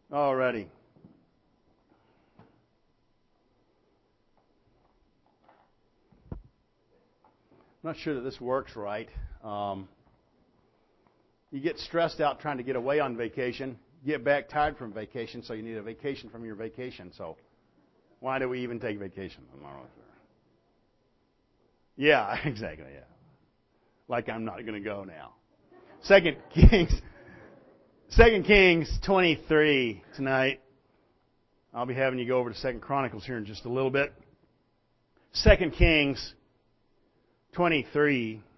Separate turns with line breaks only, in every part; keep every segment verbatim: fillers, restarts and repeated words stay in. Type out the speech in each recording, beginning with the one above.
Alrighty. I'm not sure that this works right. Um, you get stressed out trying to get away on vacation, get back tired from vacation, so you need a vacation from your vacation. So why do we even take vacation? I'm not really sure. Yeah, exactly, yeah. Like I'm not going to go now. Second Kings, Second Kings twenty-three tonight. I'll be having you go over to Second Chronicles here in just a little bit. Second Kings twenty-three.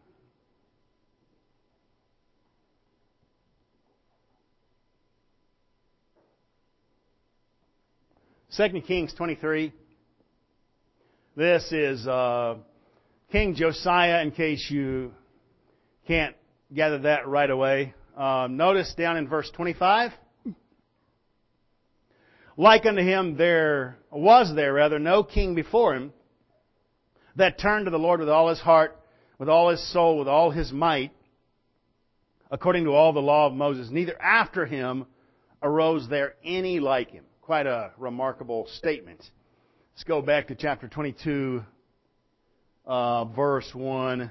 Second Kings twenty-three. This is uh, King Josiah, in case you can't gather that right away. Um, notice down in verse twenty-five. Like unto him there was there rather no king before him that turned to the Lord with all his heart, with all his soul, with all his might, according to all the law of Moses. Neither after him arose there any like him. Quite a remarkable statement. Let's go back to chapter twenty-two, uh, verse one.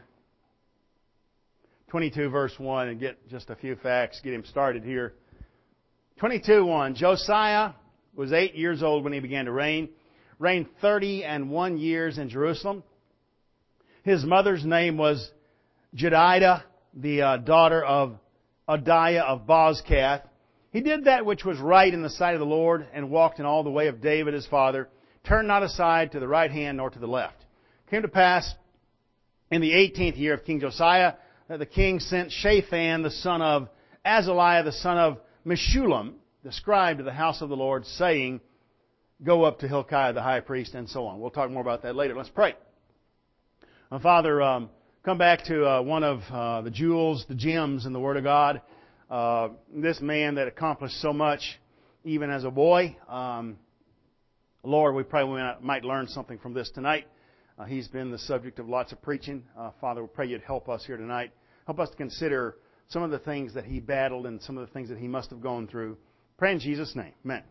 twenty-two, verse one, and get just a few facts, get him started here. twenty-two, one. Josiah was eight years old when he began to reign. Reigned thirty and one years in Jerusalem. His mother's name was Jedidah, the uh, daughter of Adiah of Bozkath. He did that which was right in the sight of the Lord, and walked in all the way of David his father, turned not aside to the right hand nor to the left. It came to pass in the eighteenth year of King Josiah that the king sent Shaphan the son of Azaliah the son of Meshullam, the scribe, to the house of the Lord, saying, Go up to Hilkiah the high priest, and so on. We'll talk more about that later. Let's pray. My Father, um, come back to uh, one of uh, the jewels, the gems in the Word of God. Uh, this man that accomplished so much, even as a boy. Um, Lord, we pray we might learn something from this tonight. Uh, he's been the subject of lots of preaching. Uh, Father, we pray you'd help us here tonight. Help us to consider some of the things that he battled and some of the things that he must have gone through. Pray in Jesus' name. Amen.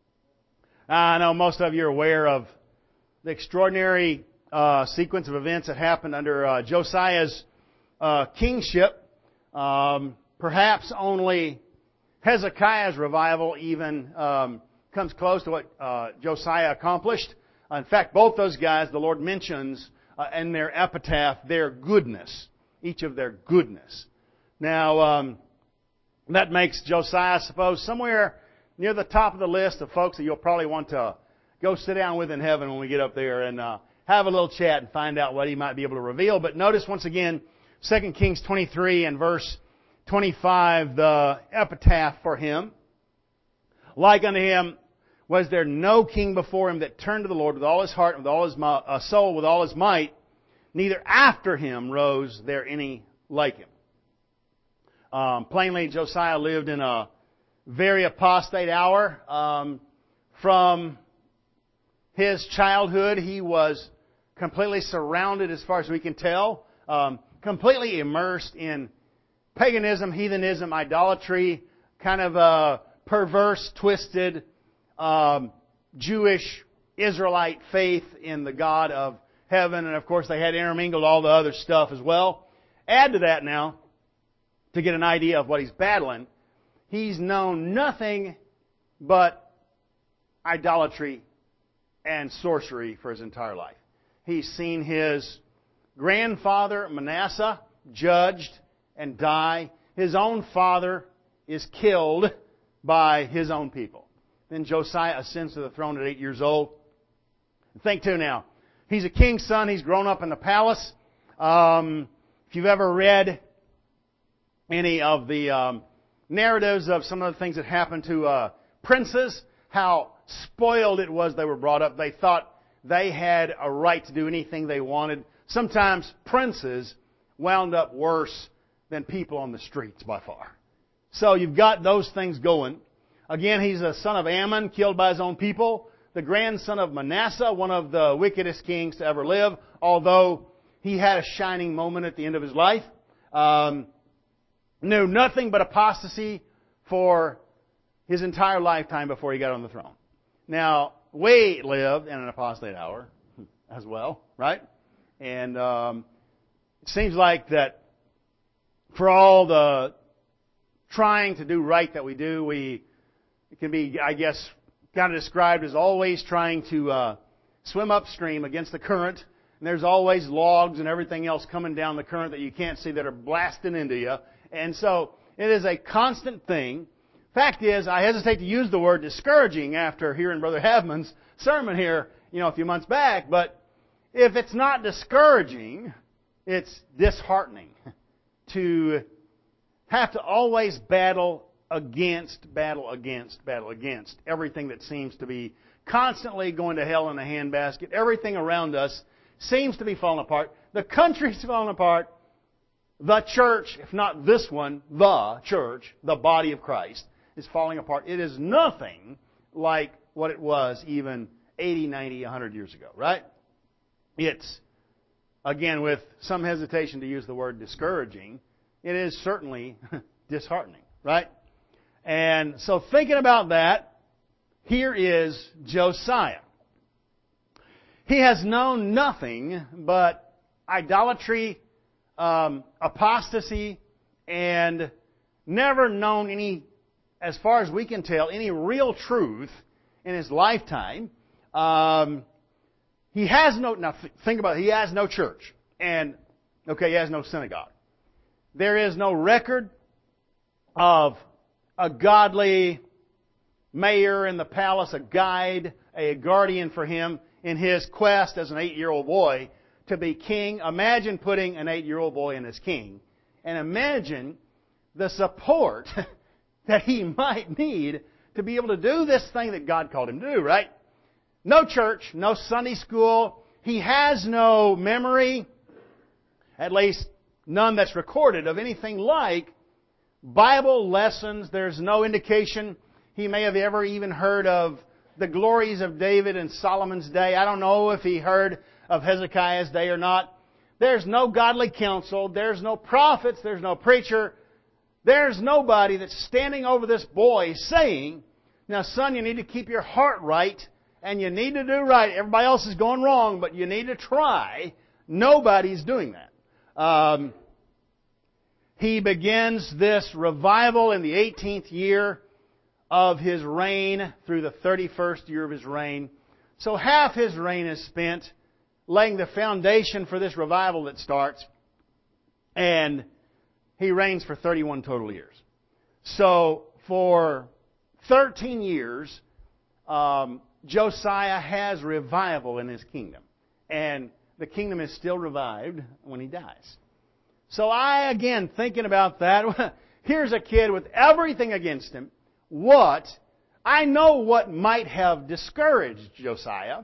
I know most of you are aware of the extraordinary uh, sequence of events that happened under uh, Josiah's uh, kingship. Um, perhaps only Hezekiah's revival even um, comes close to what uh, Josiah accomplished. Uh, in fact, both those guys, the Lord mentions uh, in their epitaph their goodness, each of their goodness. Now, um, that makes Josiah, I suppose, somewhere near the top of the list of folks that you'll probably want to go sit down with in heaven when we get up there and uh, have a little chat and find out what he might be able to reveal. But notice once again, Second Kings twenty-three and verse twenty-five, the epitaph for him. Like unto him was there no king before him that turned to the Lord with all his heart, with all his uh, soul, with all his might. Neither after him rose there any like him. Um, plainly, Josiah lived in a very apostate hour. Um, from his childhood, he was completely surrounded, as far as we can tell, um, completely immersed in paganism, heathenism, idolatry, kind of a perverse, twisted, um, Jewish, Israelite faith in the God of heaven. And of course, they had intermingled all the other stuff as well. Add to that now, to get an idea of what he's battling, he's known nothing but idolatry and sorcery for his entire life. He's seen his grandfather, Manasseh, judged and die. His own father is killed by his own people. Then Josiah ascends to the throne at eight years old. Think too now, he's a king's son. He's grown up in the palace. Um, if you've ever read any of the um, narratives of some of the things that happened to uh, princes, how spoiled it was they were brought up. They thought they had a right to do anything they wanted. Sometimes princes wound up worse than people on the streets by far. So you've got those things going. Again, he's a son of Ammon, killed by his own people. The grandson of Manasseh, one of the wickedest kings to ever live, although he had a shining moment at the end of his life. Um, knew nothing but apostasy for his entire lifetime before he got on the throne. Now, we lived in an apostate hour as well, right? And um, it seems like that for all the trying to do right that we do, we it can be, I guess, kind of described as always trying to uh, swim upstream against the current. And there's always logs and everything else coming down the current that you can't see that are blasting into you. And so it is a constant thing. Fact is, I hesitate to use the word discouraging after hearing Brother Havman's sermon here, you know, a few months back. But if it's not discouraging, it's disheartening to have to always battle against, battle against, battle against everything that seems to be constantly going to hell in a handbasket. Everything around us seems to be falling apart. The country's falling apart. The church, if not this one, the church, the body of Christ, is falling apart. It is nothing like what it was even eighty, ninety, one hundred years ago, right? It's, again, with some hesitation to use the word discouraging, it is certainly disheartening, right? And so thinking about that, here is Josiah. He has known nothing but idolatry, um, apostasy, and never known any, as far as we can tell, any real truth in his lifetime. Um, he has no, now think about it, he has no church. And, okay, he has no synagogue. There is no record of a godly mayor in the palace, a guide, a guardian for him in his quest as an eight-year-old boy to be king. Imagine putting an eight-year-old boy in as king. And imagine the support that he might need to be able to do this thing that God called him to do, right? No church, no Sunday school. He has no memory, at least none that's recorded, of anything like Bible lessons. There's no indication he may have ever even heard of the glories of David and Solomon's day. I don't know if he heard of Hezekiah's day or not. There's no godly counsel. There's no prophets. There's no preacher. There's nobody that's standing over this boy saying, now son, you need to keep your heart right and you need to do right. Everybody else is going wrong, but you need to try. Nobody's doing that. Um, he begins this revival in the eighteenth year of his reign through the thirty-first year of his reign. So half his reign is spent laying the foundation for this revival that starts. And he reigns for thirty-one total years. So for thirteen years, um, Josiah has revival in his kingdom. And the kingdom is still revived when he dies. So I, again, thinking about that, here's a kid with everything against him. What, I know what might have discouraged Josiah.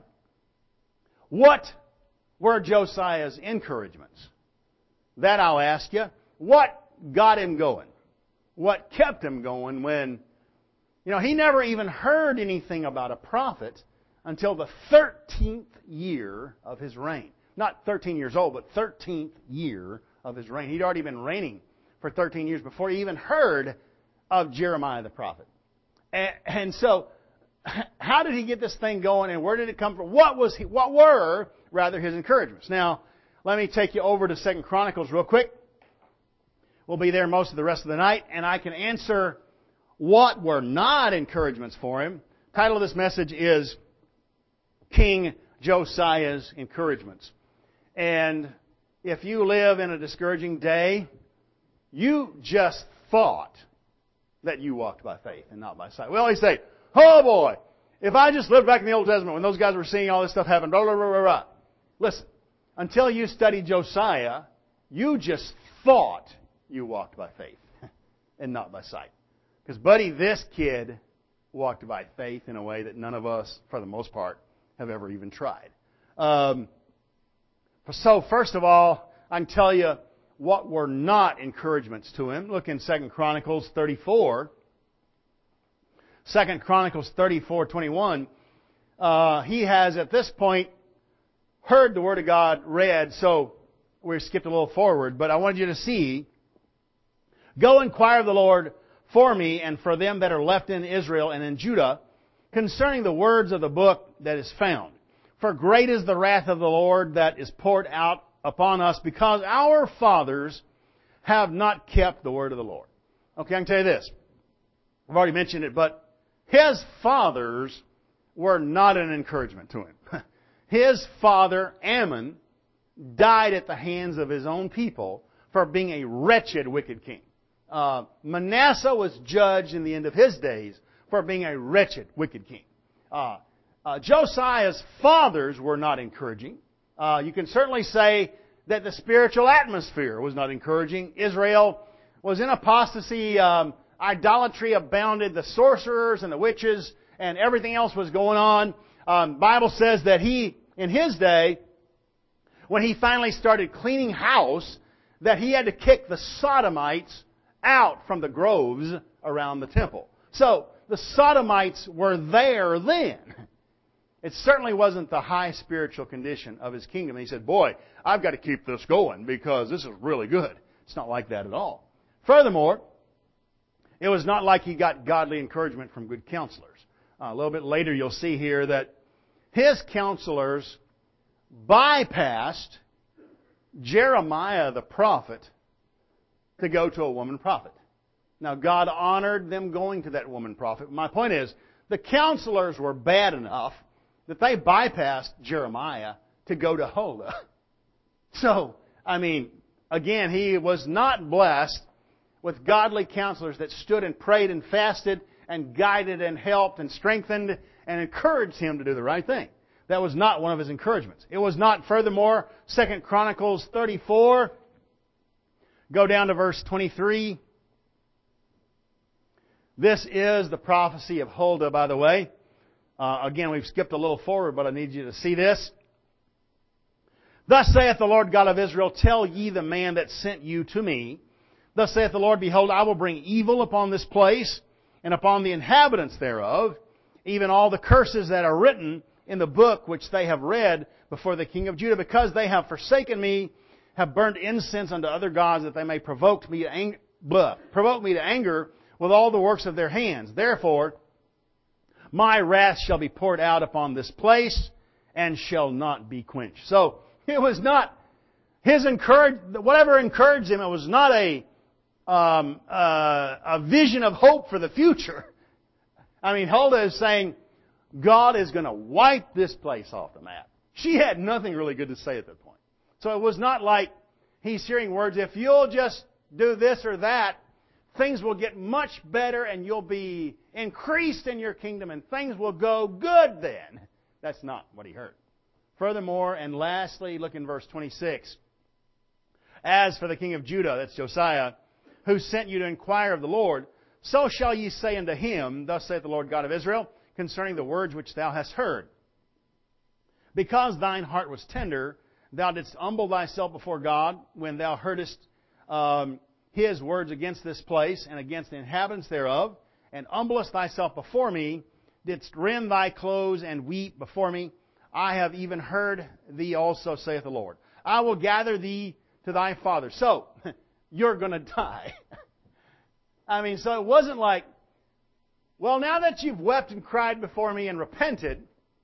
What were Josiah's encouragements? That I'll ask you. What got him going? What kept him going when, you know, he never even heard anything about a prophet until the thirteenth year of his reign. Not thirteen years old, but thirteenth year of his reign. He'd already been reigning for thirteen years before he even heard of Jeremiah the prophet. And, and so, how did he get this thing going, and where did it come from? What was he, what were, rather, his encouragements? Now, let me take you over to Second Chronicles real quick. We'll be there most of the rest of the night, and I can answer what were not encouragements for him. The title of this message is King Josiah's Encouragements. And if you live in a discouraging day, you just thought that you walked by faith and not by sight. We always say, oh boy, if I just lived back in the Old Testament when those guys were seeing all this stuff happen, blah, blah, blah, blah, blah. Listen, until you studied Josiah, you just thought you walked by faith and not by sight. Because, buddy, this kid walked by faith in a way that none of us, for the most part, have ever even tried. Um, so, first of all, I can tell you what were not encouragements to him. Look in Second Chronicles thirty-four. Second Chronicles thirty-four twenty-one. Uh, he has, at this point, heard the Word of God read, so we skipped a little forward, but I wanted you to see, go inquire of the Lord, for me and for them that are left in Israel and in Judah, concerning the words of the book that is found. For great is the wrath of the Lord that is poured out upon us, because our fathers have not kept the word of the Lord. Okay, I can tell you this. I've already mentioned it, but his fathers were not an encouragement to him. His father, Ammon, died at the hands of his own people for being a wretched, wicked king. Uh, Manasseh was judged in the end of his days for being a wretched, wicked king. Uh, uh, Josiah's fathers were not encouraging. Uh, you can certainly say that the spiritual atmosphere was not encouraging. Israel was in apostasy. Um, idolatry abounded. The sorcerers and the witches and everything else was going on. Um, Bible says that he, in his day, when he finally started cleaning house, that he had to kick the Sodomites out from the groves around the temple. So, the Sodomites were there then. It certainly wasn't the high spiritual condition of his kingdom. And he said, boy, I've got to keep this going because this is really good. It's not like that at all. Furthermore, it was not like he got godly encouragement from good counselors. Uh, a little bit later you'll see here that his counselors bypassed Jeremiah the prophet to go to a woman prophet. Now, God honored them going to that woman prophet. My point is, the counselors were bad enough that they bypassed Jeremiah to go to Huldah. So, I mean, again, he was not blessed with godly counselors that stood and prayed and fasted and guided and helped and strengthened and encouraged him to do the right thing. That was not one of his encouragements. It was not, furthermore, Second Chronicles thirty-four. Go down to verse twenty-three. This is the prophecy of Huldah, by the way. Uh, again, we've skipped a little forward, but I need you to see this. Thus saith the Lord God of Israel, tell ye the man that sent you to me. Thus saith the Lord, behold, I will bring evil upon this place, and upon the inhabitants thereof, even all the curses that are written in the book which they have read before the king of Judah, because they have forsaken me, have burned incense unto other gods, that they may provoke me to anger, blah, provoke me to anger with all the works of their hands. Therefore, my wrath shall be poured out upon this place, and shall not be quenched. So, it was not his encourage, whatever encouraged him, it was not a, um, uh, a vision of hope for the future. I mean, Huldah is saying, God is going to wipe this place off the map. She had nothing really good to say at that point. So it was not like he's hearing words, if you'll just do this or that, things will get much better and you'll be increased in your kingdom and things will go good then. That's not what he heard. Furthermore, and lastly, look in verse twenty-six. As for the king of Judah, that's Josiah, who sent you to inquire of the Lord, so shall ye say unto him, thus saith the Lord God of Israel, concerning the words which thou hast heard. Because thine heart was tender, thou didst humble thyself before God, when thou heardest um, His words against this place, and against the inhabitants thereof, and humblest thyself before me, didst rend thy clothes and weep before me. I have even heard thee also, saith the Lord. I will gather thee to thy father. So, you're going to die. I mean, so it wasn't like, well, now that you've wept and cried before me and repented,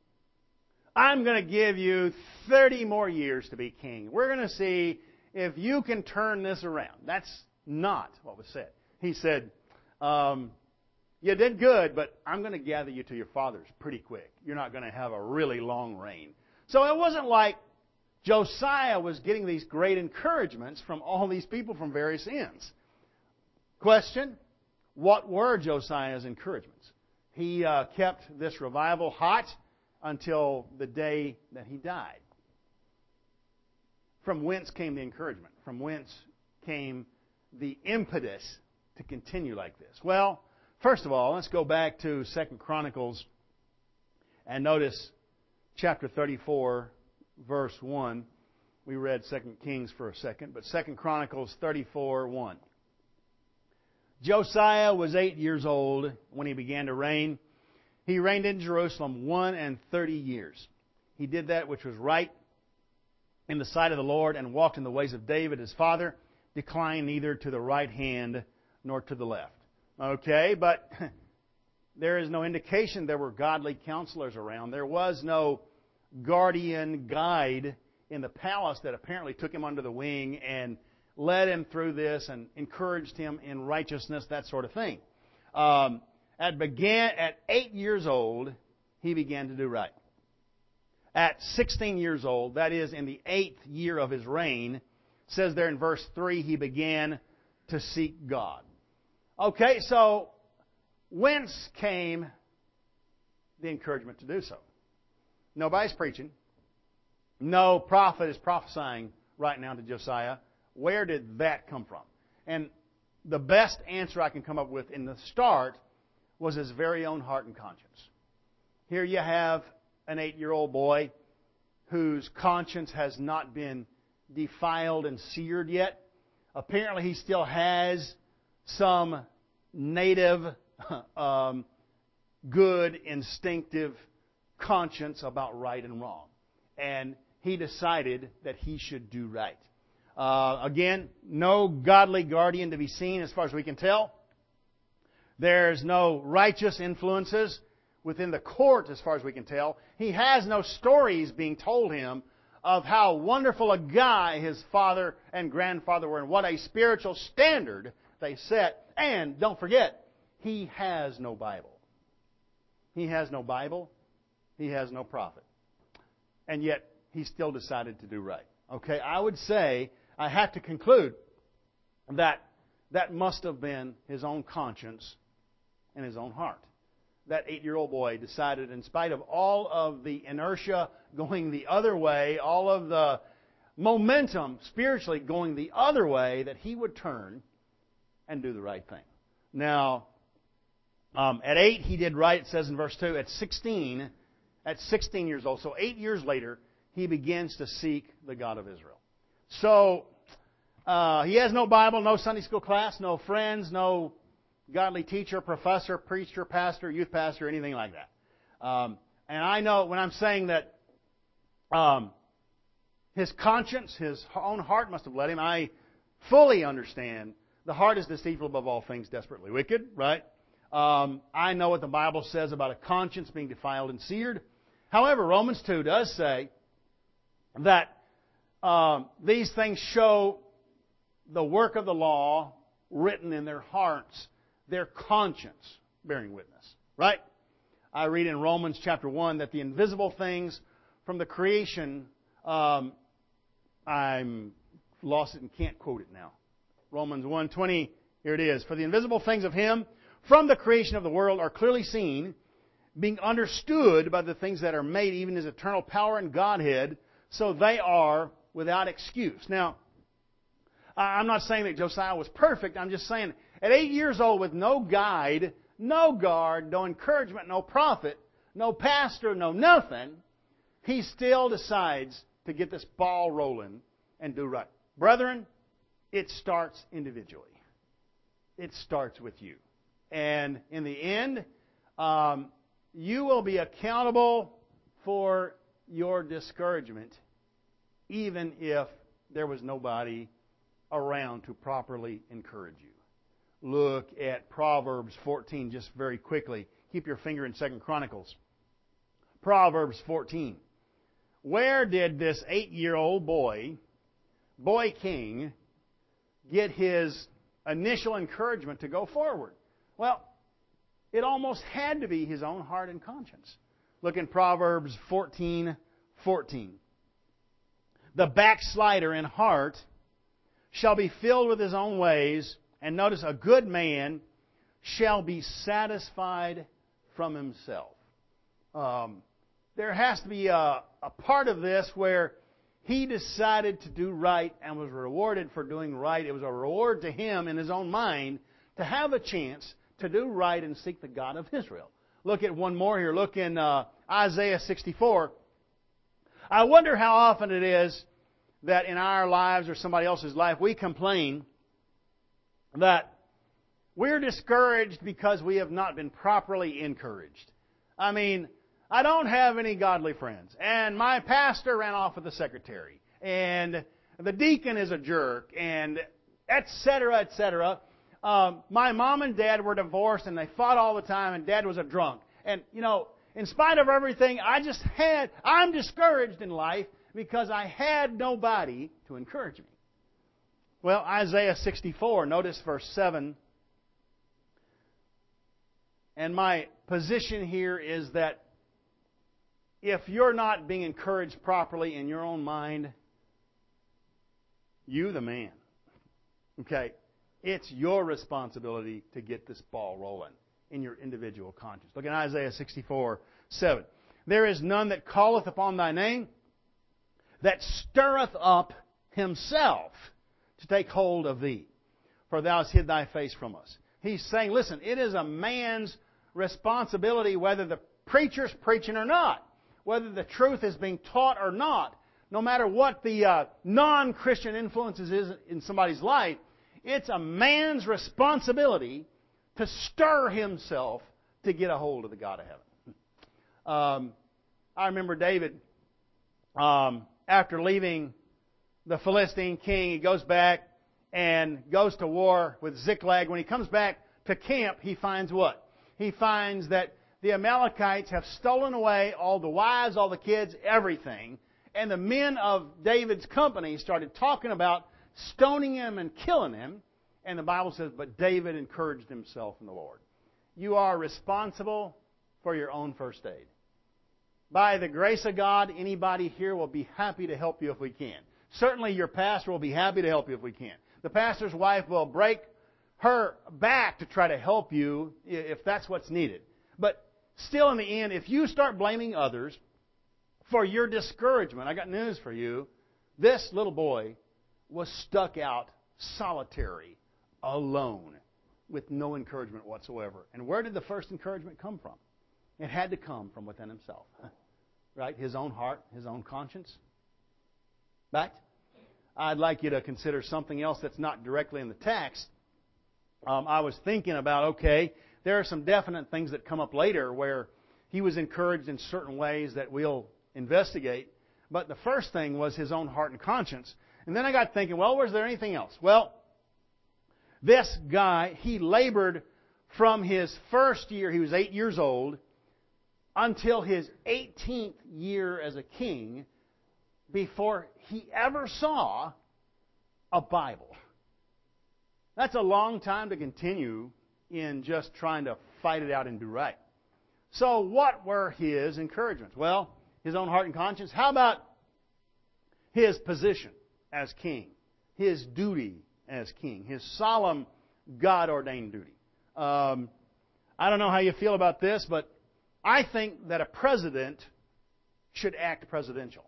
I'm going to give you thirty more years to be king. We're going to see if you can turn this around. That's not what was said. He said, um, you did good, but I'm going to gather you to your fathers pretty quick. You're not going to have a really long reign. So it wasn't like Josiah was getting these great encouragements from all these people from various ends. Question, what were Josiah's encouragements? He uh, kept this revival hot until the day that he died. From whence came the encouragement? From whence came the impetus to continue like this? Well, first of all, let's go back to Second Chronicles and notice chapter thirty-four, verse one. We read Second Kings for a second, but Second Chronicles thirty-four, one. Josiah was eight years old when he began to reign. He reigned in Jerusalem one and thirty years. He did that which was right in the sight of the Lord, and walked in the ways of David his father, declined neither to the right hand nor to the left. Okay, but there is no indication there were godly counselors around. There was no guardian guide in the palace that apparently took him under the wing and led him through this and encouraged him in righteousness, that sort of thing. Um, at began at eight years old, he began to do right. At sixteen years old, that is in the eighth year of his reign, it says there in verse three, he began to seek God. Okay, so whence came the encouragement to do so? Nobody's preaching. No prophet is prophesying right now to Josiah. Where did that come from? And the best answer I can come up with in the start was his very own heart and conscience. Here you have an eight-year-old boy whose conscience has not been defiled and seared yet. Apparently he still has some native, um, good, instinctive conscience about right and wrong. And he decided that he should do right. Uh, again, no godly guardian to be seen as far as we can tell. There's no righteous influences within the court as far as we can tell. He has no stories being told him of how wonderful a guy his father and grandfather were and what a spiritual standard they set. And don't forget, he has no Bible. He has no Bible. He has no prophet. And yet, he still decided to do right. Okay, I would say, I have to conclude that that must have been his own conscience and his own heart. That eight-year-old boy decided, in spite of all of the inertia going the other way, all of the momentum spiritually going the other way, that he would turn and do the right thing. Now, um, at eight, he did right, it says in verse two. At sixteen, at sixteen years old, so eight years later, he begins to seek the God of Israel. So, uh, he has no Bible, no Sunday school class, no friends, no godly teacher, professor, preacher, pastor, youth pastor, anything like that. Um, and I know when I'm saying that um, his conscience, his own heart must have led him, I fully understand the heart is deceitful above all things, desperately wicked, right? Um, I know what the Bible says about a conscience being defiled and seared. However, Romans two does say that um, these things show the work of the law written in their hearts, their conscience bearing witness. Right? I read in Romans chapter one that the invisible things from the creation, um, I'm lost it and can't quote it now. Romans one twenty, here it is. For the invisible things of Him from the creation of the world are clearly seen, being understood by the things that are made, even His eternal power and Godhead, so they are without excuse. Now, I'm not saying that Josiah was perfect. I'm just saying, at eight years old with no guide, no guard, no encouragement, no prophet, no pastor, no nothing, he still decides to get this ball rolling and do right. Brethren, it starts individually. It starts with you. And in the end, um, you will be accountable for your discouragement, even if there was nobody around to properly encourage you. Look at Proverbs fourteen just very quickly. Keep your finger in Second Chronicles. Proverbs fourteen. Where did this eight-year-old boy, boy king, get his initial encouragement to go forward? Well, it almost had to be his own heart and conscience. Look in Proverbs fourteen fourteen. The backslider in heart shall be filled with his own ways, and notice, a good man shall be satisfied from himself. Um, there has to be a, a part of this where he decided to do right and was rewarded for doing right. It was a reward to him in his own mind to have a chance to do right and seek the God of Israel. Look at one more here. Look in uh, Isaiah sixty-four. I wonder how often it is that in our lives or somebody else's life we complain that we're discouraged because we have not been properly encouraged. I mean, I don't have any godly friends, and my pastor ran off with the secretary, and the deacon is a jerk, and et cetera, et cetera. um, my mom and dad were divorced and they fought all the time and dad was a drunk. And, you know, in spite of everything, I just had, I'm discouraged in life because I had nobody to encourage me. Well, Isaiah sixty-four, notice verse seven. And my position here is that if you're not being encouraged properly in your own mind, you the man. Okay? It's your responsibility to get this ball rolling in your individual conscience. Look at Isaiah sixty-four, seven. There is none that calleth upon thy name, that stirreth up himself to take hold of thee, for thou hast hid thy face from us. He's saying, listen, it is a man's responsibility whether the preacher's preaching or not, whether the truth is being taught or not, no matter what the uh, non-Christian influences is in somebody's life, it's a man's responsibility to stir himself to get a hold of the God of heaven. Um, I remember David, um, after leaving the Philistine king, he goes back and goes to war with Ziklag. When he comes back to camp, he finds what? He finds that the Amalekites have stolen away all the wives, all the kids, everything. And the men of David's company started talking about stoning him and killing him. And the Bible says, but David encouraged himself in the Lord. You are responsible for your own first aid. By the grace of God, anybody here will be happy to help you if we can. Certainly your pastor will be happy to help you if we can. The pastor's wife will break her back to try to help you if that's what's needed. But still in the end, if you start blaming others for your discouragement, I got news for you. This little boy was stuck out solitary, alone, with no encouragement whatsoever. And where did the first encouragement come from? It had to come from within himself. Right? His own heart, his own conscience. Right? I'd like you to consider something else that's not directly in the text. Um, I was thinking about, okay, there are some definite things that come up later where he was encouraged in certain ways that we'll investigate. But the first thing was his own heart and conscience. And then I got thinking, well, was there anything else? Well, this guy, he labored from his first year, he was eight years old, until his eighteenth year as a king before he ever saw a Bible. That's a long time to continue in just trying to fight it out and do right. So what were his encouragements? Well, his own heart and conscience. How about his position as king? His duty as king? His solemn God-ordained duty? Um, I don't know how you feel about this, but I think that a president should act presidential.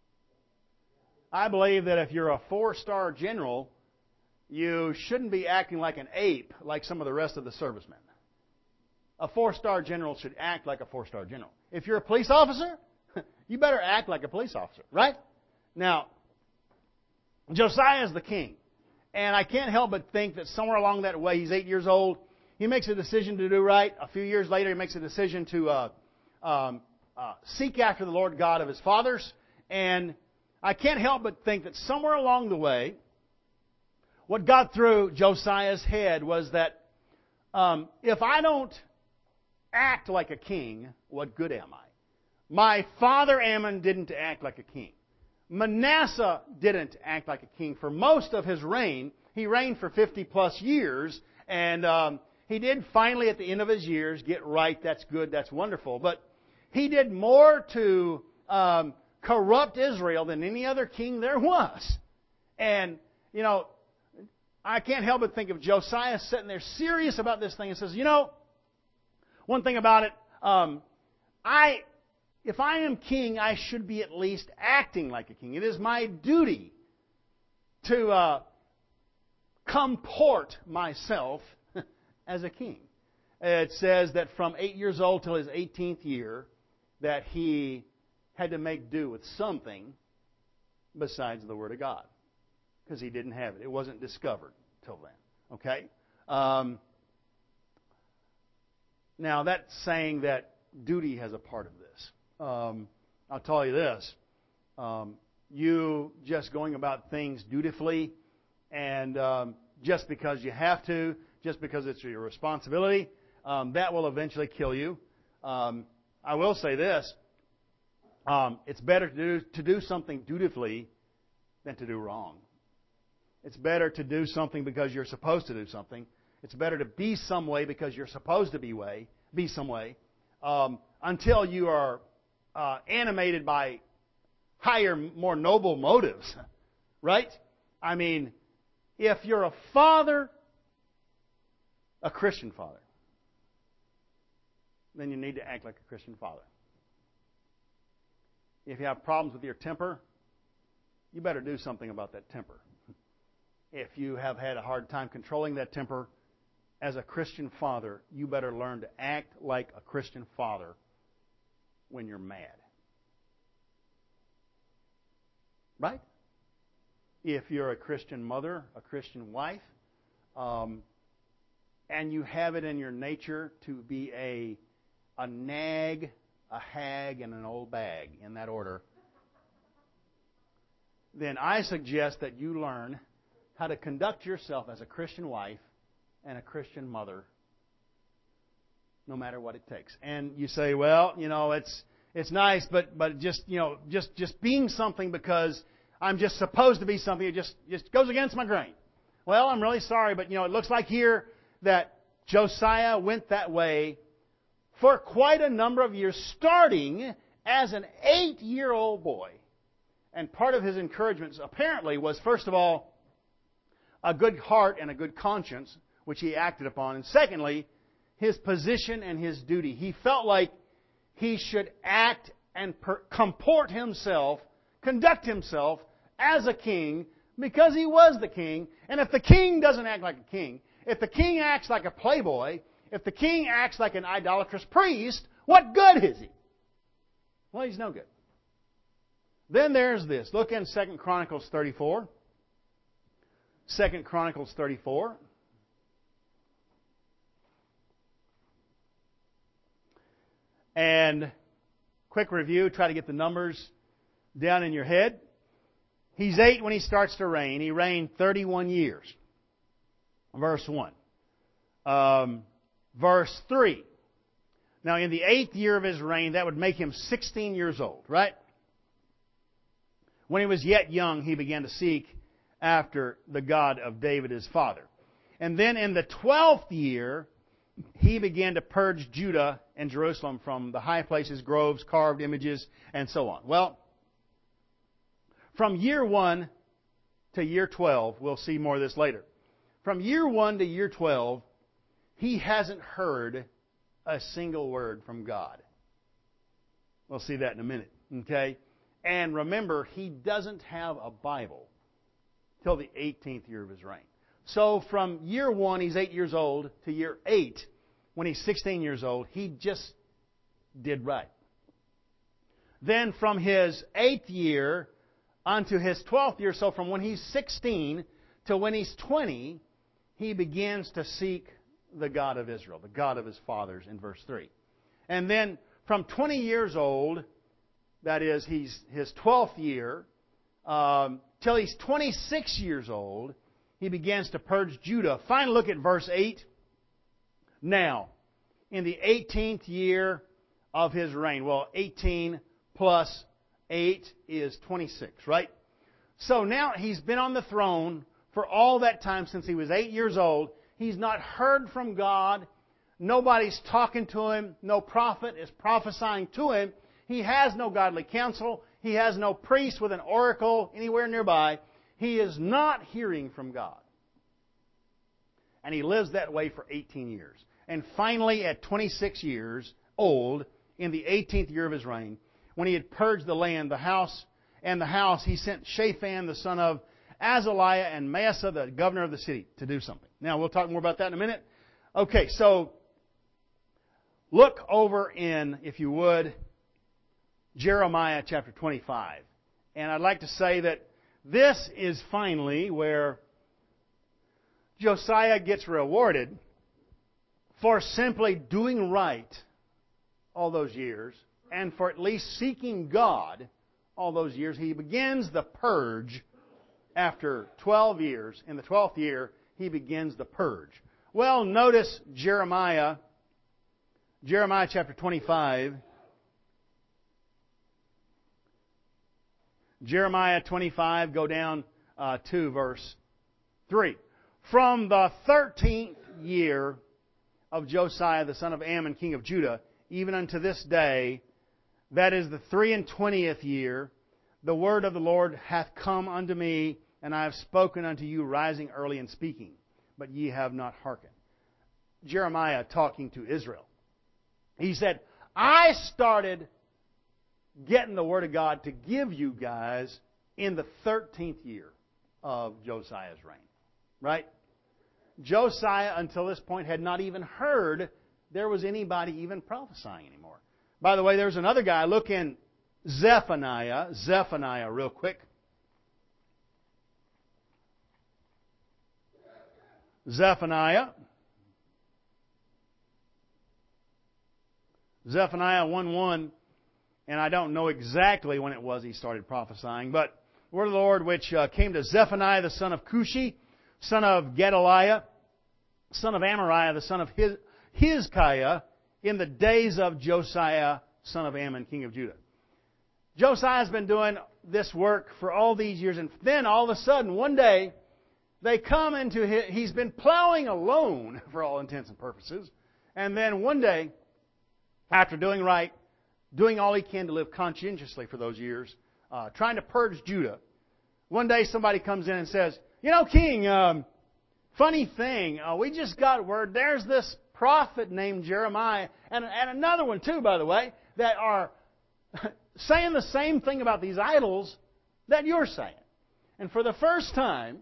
I believe that if you're a four-star general, you shouldn't be acting like an ape like some of the rest of the servicemen. A four-star general should act like a four-star general. If you're a police officer, you better act like a police officer, right? Now, Josiah is the king. And I can't help but think that somewhere along that way, he's eight years old, he makes a decision to do right. A few years later, he makes a decision to uh, um, uh, seek after the Lord God of his fathers. And I can't help but think that somewhere along the way, what got through Josiah's head was that um, if I don't act like a king, what good am I? My father Ammon didn't act like a king. Manasseh didn't act like a king for most of his reign. He reigned for fifty plus years, and um, he did finally at the end of his years get right. That's good. That's wonderful. But he did more to um, corrupt Israel than any other king there was. And, you know, I can't help but think of Josiah sitting there serious about this thing and says, you know, one thing about it, um, I, if I am king, I should be at least acting like a king. It is my duty to uh, comport myself as a king. It says that from eight years old till his eighteenth year, that he had to make do with something besides the Word of God. Because he didn't have it. It wasn't discovered till then. Okay? Um, now, that's saying that duty has a part of this. Um, I'll tell you this. Um, you just going about things dutifully and um, just because you have to, just because it's your responsibility. Um, that will eventually kill you. Um, I will say this. Um, it's better to do, to do something dutifully than to do wrong. It's better to do something because you're supposed to do something. It's better to be some way because you're supposed to be way, be some way, um, until you are uh, animated by higher, more noble motives, right? I mean, if you're a father, a Christian father, then you need to act like a Christian father. If you have problems with your temper, you better do something about that temper. If you have had a hard time controlling that temper, as a Christian father, you better learn to act like a Christian father when you're mad. Right? If you're a Christian mother, a Christian wife, um, and you have it in your nature to be a, a nag, a hag, and an old bag, in that order, then I suggest that you learn how to conduct yourself as a Christian wife and a Christian mother, no matter what it takes. And you say, well, you know, it's it's nice, but but just you know, just just being something because I'm just supposed to be something, it just just goes against my grain. Well, I'm really sorry, but you know, it looks like here that Josiah went that way for quite a number of years, starting as an eight-year-old boy. And part of his encouragement apparently was, first of all, a good heart and a good conscience, which he acted upon. And secondly, his position and his duty. He felt like he should act and per- comport himself, conduct himself as a king because he was the king. And if the king doesn't act like a king, if the king acts like a playboy, if the king acts like an idolatrous priest, what good is he? Well, he's no good. Then there's this. Look in Second Chronicles thirty-four. Second Chronicles thirty-four. And quick review, try to get the numbers down in your head. He's eight when he starts to reign. He reigned thirty-one years. Verse one. Um, verse three. Now, in the eighth year of his reign, that would make him sixteen years old, right? When he was yet young, he began to seek after the God of David, his father. And then in the twelfth year, he began to purge Judah and Jerusalem from the high places, groves, carved images, and so on. Well, from year one to year twelve, we'll see more of this later. From year one to year twelve, he hasn't heard a single word from God. We'll see that in a minute, okay? And remember, he doesn't have a Bible till the eighteenth year of his reign. So from year one, he's eight years old, to year eight, when he's sixteen years old, he just did right. Then from his eighth year unto his twelfth year, so from when he's sixteen to when he's twenty, he begins to seek the God of Israel, the God of his fathers, in verse three. And then from twenty years old, that is, he's his twelfth year, um, till he's twenty-six years old, he begins to purge Judah. Finally, look at verse eight. Now, in the eighteenth year of his reign. Well, eighteen plus eight is twenty-six, right? So now he's been on the throne for all that time since he was eight years old. He's not heard from God. Nobody's talking to him. No prophet is prophesying to him. He has no godly counsel. He has no priest with an oracle anywhere nearby. He is not hearing from God. And he lives that way for eighteen years. And finally, at twenty-six years old, in the eighteenth year of his reign, when he had purged the land, the house, and the house, he sent Shaphan, the son of Azaliah, and Maaseh, the governor of the city, to do something. Now, we'll talk more about that in a minute. Okay, so look over in, if you would, Jeremiah chapter twenty-five. And I'd like to say that this is finally where Josiah gets rewarded for simply doing right all those years and for at least seeking God all those years. He begins the purge after twelve years. In the twelfth year, he begins the purge. Well, notice Jeremiah, Jeremiah chapter twenty-five. Jeremiah twenty-five, go down uh, to verse three. From the thirteenth year of Josiah, the son of Ammon, king of Judah, even unto this day, that is the three and twentieth year, the word of the Lord hath come unto me, and I have spoken unto you, rising early and speaking, but ye have not hearkened. Jeremiah talking to Israel. He said, I started getting the Word of God to give you guys in the thirteenth year of Josiah's reign. Right? Josiah, until this point, had not even heard there was anybody even prophesying anymore. By the way, there's another guy. Look in Zephaniah. Zephaniah, real quick. Zephaniah. Zephaniah one one. And I don't know exactly when it was he started prophesying, but the word of the Lord which uh, came to Zephaniah the son of Cushi, son of Gedaliah, son of Amariah, the son of Hiz- Hizkiah, in the days of Josiah, son of Ammon, king of Judah. Josiah's been doing this work for all these years, and then all of a sudden, one day, they come into his, he's been plowing alone for all intents and purposes, and then one day, after doing right, doing all he can to live conscientiously for those years, uh, trying to purge Judah, one day somebody comes in and says, you know, King, um, funny thing, uh, we just got word, there's this prophet named Jeremiah, and, and another one too, by the way, that are saying the same thing about these idols that you're saying. And for the first time,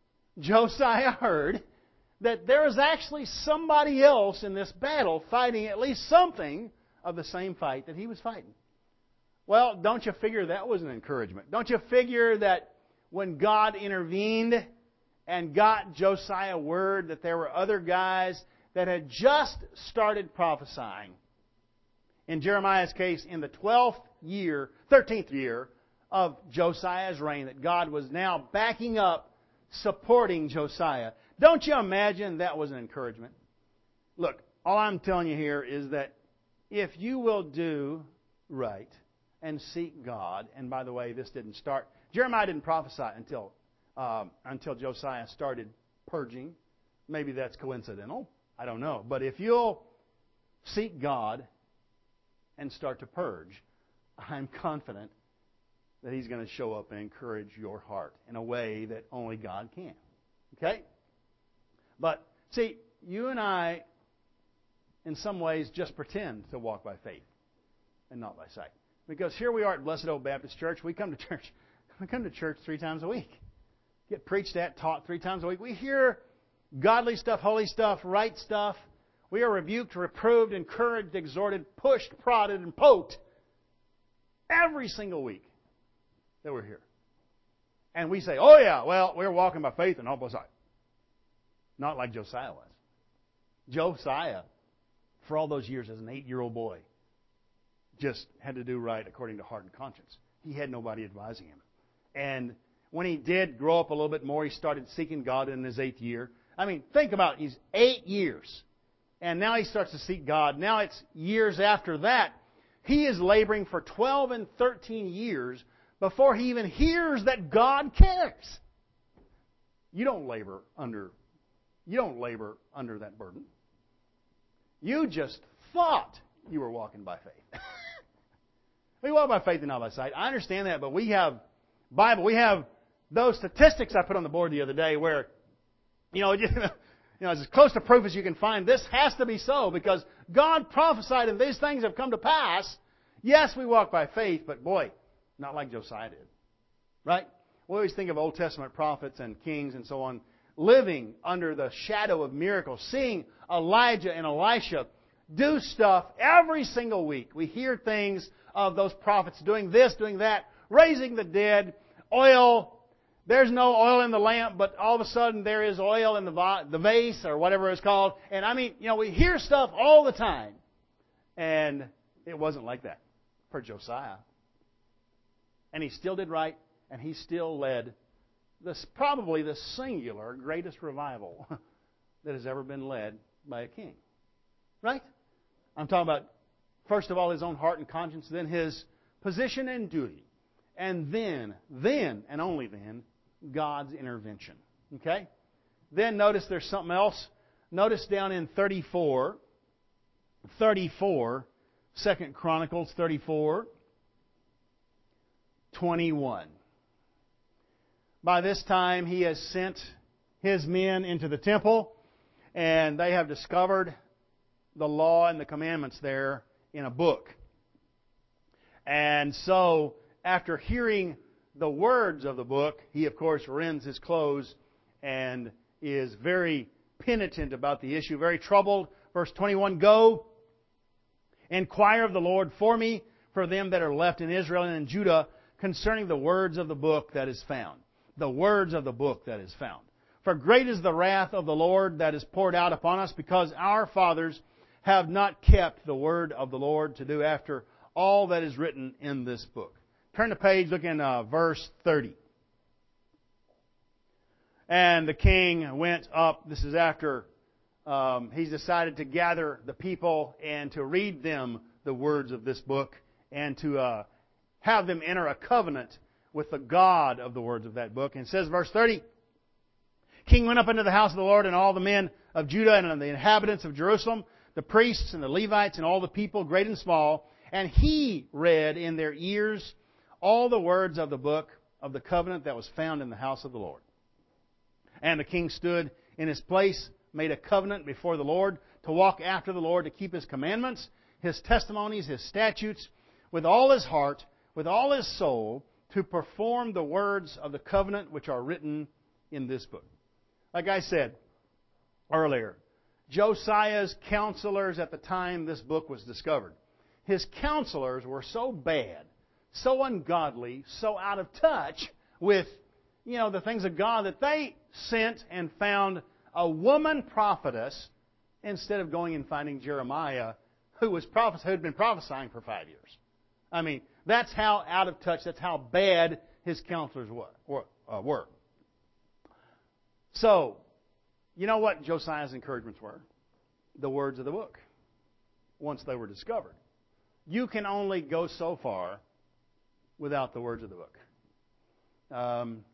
Josiah heard that there is actually somebody else in this battle fighting at least something of the same fight that he was fighting. Well, don't you figure that was an encouragement? Don't you figure that when God intervened and got Josiah word that there were other guys that had just started prophesying, in Jeremiah's case, in the twelfth year, thirteenth year of Josiah's reign, that God was now backing up, supporting Josiah. Don't you imagine that was an encouragement? Look, all I'm telling you here is that if you will do right and seek God, and by the way, this didn't start, Jeremiah didn't prophesy until um, until Josiah started purging. Maybe that's coincidental. I don't know. But if you'll seek God and start to purge, I'm confident that He's going to show up and encourage your heart in a way that only God can. Okay? But, see, you and I, in some ways, just pretend to walk by faith and not by sight. Because here we are at Blessed Old Baptist Church. We come to church. We come to church three times a week. Get preached at, taught three times a week. We hear godly stuff, holy stuff, right stuff. We are rebuked, reproved, encouraged, exhorted, pushed, prodded, and poked every single week that we're here. And we say, oh yeah, well, we're walking by faith and not by sight. Not like Josiah was. Josiah, for all those years as an eight-year-old boy, just had to do right according to heart and conscience. He had nobody advising him. And when he did grow up a little bit more, he started seeking God in his eighth year. I mean, think about it. He's eight years. And now he starts to seek God. Now it's years after that. He is laboring for twelve and thirteen years before he even hears that God cares. You don't labor under, you don't labor under that burden. You just thought you were walking by faith. We walk by faith and not by sight. I understand that, but we have Bible. We have those statistics I put on the board the other day where, you know, you know, as close to proof as you can find, this has to be so because God prophesied and these things have come to pass. Yes, we walk by faith, but boy, not like Josiah did. Right? We always think of Old Testament prophets and kings and so on living under the shadow of miracles, seeing Elijah and Elisha do stuff every single week. We hear things of those prophets doing this, doing that, raising the dead, oil. There's no oil in the lamp, but all of a sudden there is oil in the, va- the vase or whatever it's called. And I mean, you know, we hear stuff all the time. And it wasn't like that for Josiah. And he still did right, and he still led this probably the singular greatest revival that has ever been led by a king. Right? I'm talking about, first of all, his own heart and conscience, then his position and duty, and then, then, and only then, God's intervention. Okay? Then notice there's something else. Notice down in thirty-four, thirty-four, Second Chronicles thirty-four, twenty-one. By this time, he has sent his men into the temple, and they have discovered the law and the commandments there in a book. And so, after hearing the words of the book, he, of course, rends his clothes and is very penitent about the issue, very troubled. Verse twenty-one, Go, inquire of the Lord for me, for them that are left in Israel and in Judah, concerning the words of the book that is found. The words of the book that is found. For great is the wrath of the Lord that is poured out upon us, because our fathers have not kept the word of the Lord to do after all that is written in this book. Turn the page, look in uh, verse thirty. And the king went up. This is after um, he's decided to gather the people and to read them the words of this book and to uh, have them enter a covenant with the God of the words of that book. And it says, verse thirty, King went up into the house of the Lord, and all the men of Judah and the inhabitants of Jerusalem, the priests and the Levites and all the people, great and small, and he read in their ears all the words of the book of the covenant that was found in the house of the Lord. And the king stood in his place, made a covenant before the Lord, to walk after the Lord, to keep His commandments, His testimonies, His statutes, with all his heart, with all his soul, to perform the words of the covenant which are written in this book. Like I said earlier, Josiah's counselors at the time this book was discovered, his counselors were so bad, so ungodly, so out of touch with, you know, the things of God, that they sent and found a woman prophetess instead of going and finding Jeremiah, who was prophes- who had been prophesying for five years. I mean, that's how out of touch, that's how bad his counselors were. Uh, were. So, you know what Josiah's encouragements were? The words of the book, once they were discovered. You can only go so far without the words of the book. Um,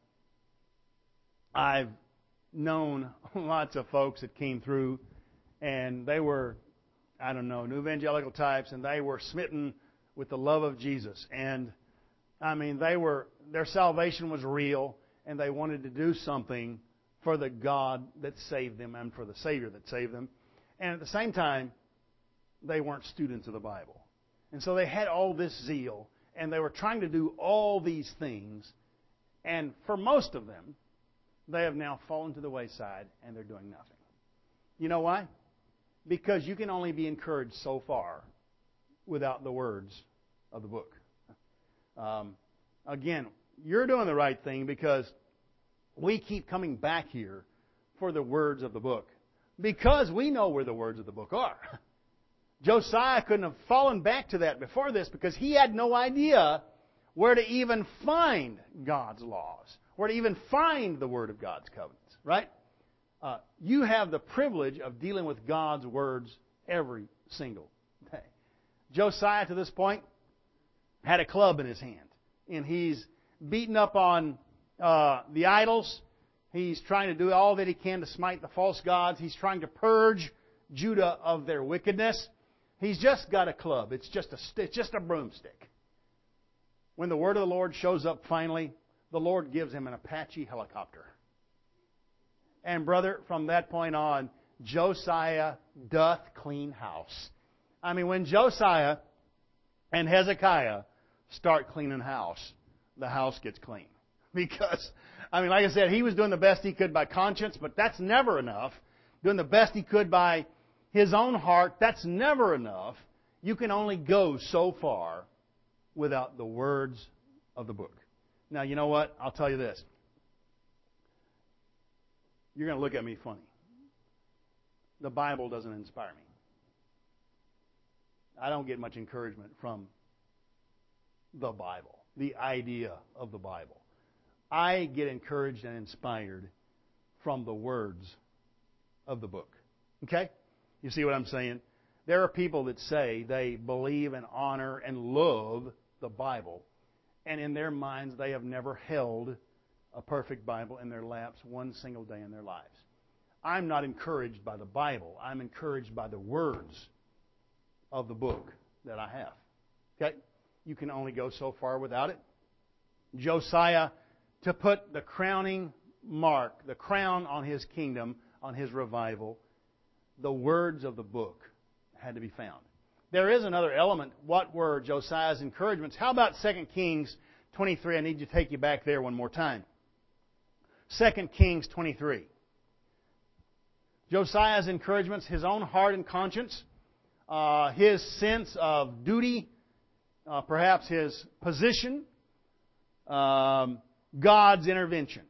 I've known lots of folks that came through, and they were, I don't know, new evangelical types, and they were smitten with the love of Jesus. And, I mean, they were, their salvation was real, and they wanted to do something for the God that saved them and for the Savior that saved them. And at the same time, they weren't students of the Bible. And so they had all this zeal, and they were trying to do all these things. And for most of them, they have now fallen to the wayside, and they're doing nothing. You know why? Because you can only be encouraged so far without the words of the book. Um, again, you're doing the right thing because we keep coming back here for the words of the book. Because we know where the words of the book are. Josiah couldn't have fallen back to that before this because he had no idea where to even find God's laws, where to even find the Word of God's covenants, right? Uh, you have the privilege of dealing with God's words every single day. Josiah, to this point, had a club in his hand, and he's beating up on uh, the idols. He's trying to do all that he can to smite the false gods. He's trying to purge Judah of their wickedness. He's just got a club. It's just a, it's just a broomstick. When the word of the Lord shows up finally, the Lord gives him an Apache helicopter. And brother, from that point on, Josiah doth clean house. I mean, when Josiah and Hezekiah start cleaning house, the house gets clean. Because, I mean, like I said, he was doing the best he could by conscience, but that's never enough. Doing the best he could by his own heart, that's never enough. You can only go so far without the words of the book. Now, you know what? I'll tell you this. You're going to look at me funny. The Bible doesn't inspire me. I don't get much encouragement from the Bible, the idea of the Bible. I get encouraged and inspired from the words of the book. Okay? You see what I'm saying? There are people that say they believe and honor and love the Bible, and in their minds they have never held a perfect Bible in their laps one single day in their lives. I'm not encouraged by the Bible. I'm encouraged by the words of the book that I have. Okay? You can only go so far without it. Josiah, to put the crowning mark, the crown on his kingdom, on his revival, the words of the book had to be found. There is another element. What were Josiah's encouragements? How about Second Kings twenty-three? I need to take you back there one more time. Second Kings twenty-three. Josiah's encouragements, his own heart and conscience, uh, his sense of duty, uh, perhaps his position, um, God's intervention.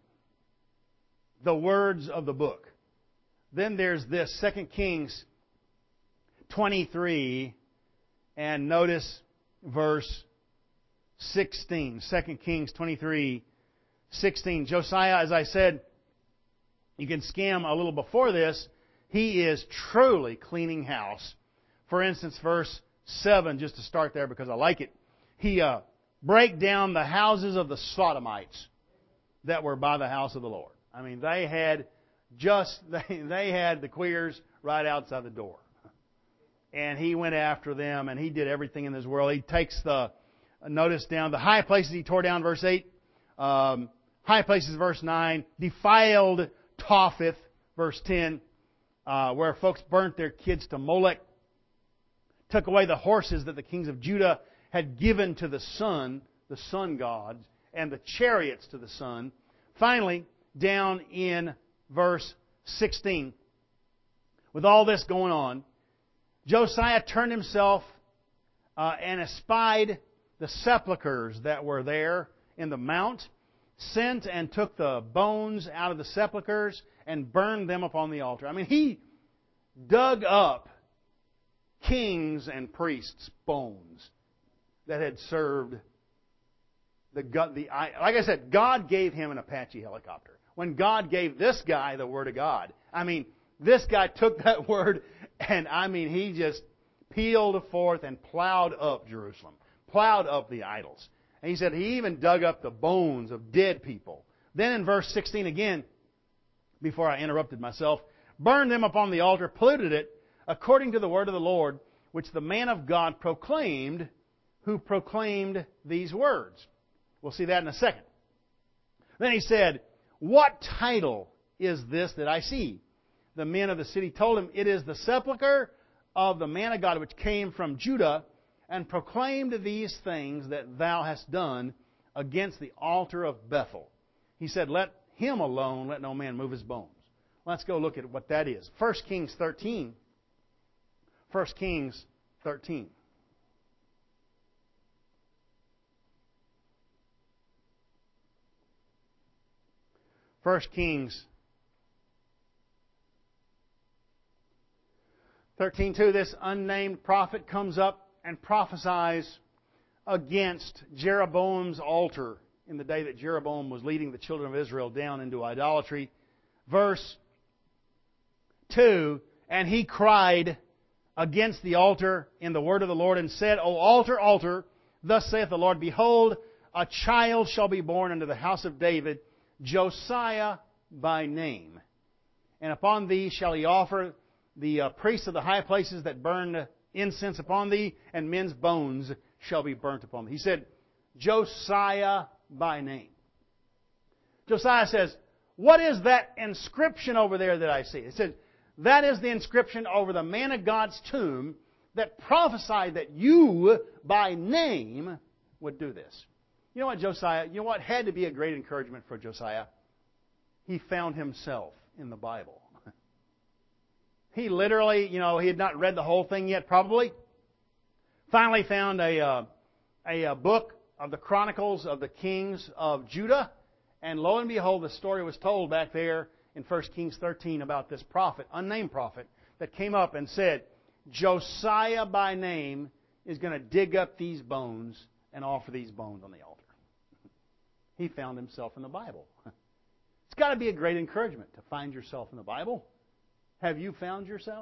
The words of the book. Then there's this, Second Kings twenty-three, and notice verse sixteen. Second Kings twenty-three, sixteen. Josiah, as I said, you can skim a little before this. He is truly cleaning house. For instance, verse seven, just to start there because I like it. He uh, break down the houses of the Sodomites that were by the house of the Lord. I mean, they had just, they, they had the queers right outside the door. And he went after them, and he did everything in this world. He takes the, notice down, the high places he tore down, verse eight. Um, high places, verse nine. Defiled Topheth, verse ten. Uh, where folks burnt their kids to Molech. Took away the horses that the kings of Judah had given to the sun, the sun gods, and the chariots to the sun. Finally, down in verse sixteen, with all this going on, Josiah turned himself uh, and espied the sepulchres that were there in the mount, sent and took the bones out of the sepulchres and burned them upon the altar. I mean, he dug up kings and priests' bones that had served the, the like I said, God gave him an Apache helicopter. When God gave this guy the Word of God, I mean, this guy took that Word and, I mean, he just peeled forth and plowed up Jerusalem, plowed up the idols. And he said he even dug up the bones of dead people. Then in verse sixteen again, before I interrupted myself, burned them upon the altar, polluted it, according to the word of the Lord, which the man of God proclaimed, who proclaimed these words. We'll see that in a second. Then he said, what title is this that I see? The men of the city told him, it is the sepulchre of the man of God which came from Judah, and proclaimed these things that thou hast done against the altar of Bethel. He said, let him alone, let no man move his bones. Let's go look at what that is. First Kings thirteen. First Kings thirteen. First Kings thirteen two. This unnamed prophet comes up and prophesies against Jeroboam's altar in the day that Jeroboam was leading the children of Israel down into idolatry. Verse two, and he cried against the altar in the word of the Lord and said, O altar, altar, thus saith the Lord, behold, a child shall be born unto the house of David, Josiah by name. And upon thee shall he offer the uh, priests of the high places that burn incense upon thee, and men's bones shall be burnt upon thee. He said, Josiah by name. Josiah says, what is that inscription over there that I see? It says, that is the inscription over the man of God's tomb that prophesied that you, by name, would do this. You know what, Josiah, you know what had to be a great encouragement for Josiah? He found himself in the Bible. He literally, you know, he had not read the whole thing yet, probably. Finally found a, uh, a, a book of the Chronicles of the Kings of Judah. And lo and behold, the story was told back there in First Kings thirteen about this prophet, unnamed prophet, that came up and said, Josiah by name is going to dig up these bones and offer these bones on the altar. He found himself in the Bible. It's got to be a great encouragement to find yourself in the Bible. Have you found yourself?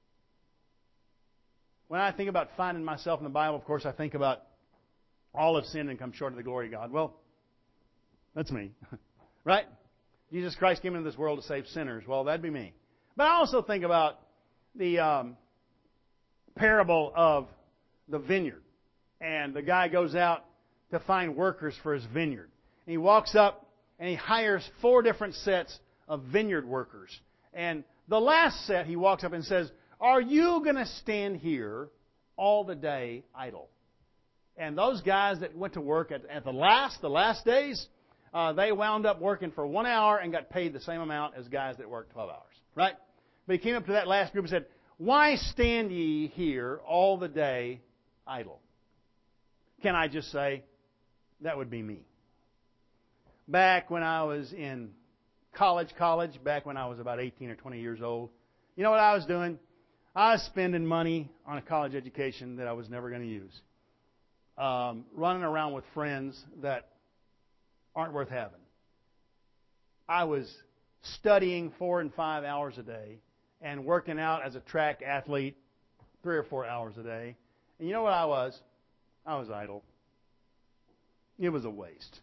When I think about finding myself in the Bible, of course, I think about all have sinned and come short of the glory of God. Well, that's me. Right? Jesus Christ came into this world to save sinners. Well, that'd be me. But I also think about the um, parable of the vineyard. And the guy goes out to find workers for his vineyard. And he walks up and he hires four different sets of vineyard workers. And the last set, he walks up and says, "Are you going to stand here all the day idle?" And those guys that went to work at, at the last, the last days, uh, they wound up working for one hour and got paid the same amount as guys that worked twelve hours. Right? But he came up to that last group and said, "Why stand ye here all the day idle?" Can I just say, that would be me. Back when I was in college, college, back when I was about eighteen or twenty years old, you know what I was doing? I was spending money on a college education that I was never going to use. Um, running around with friends that aren't worth having. I was studying four and five hours a day and working out as a track athlete three or four hours a day. And you know what I was? I was idle. It was a waste.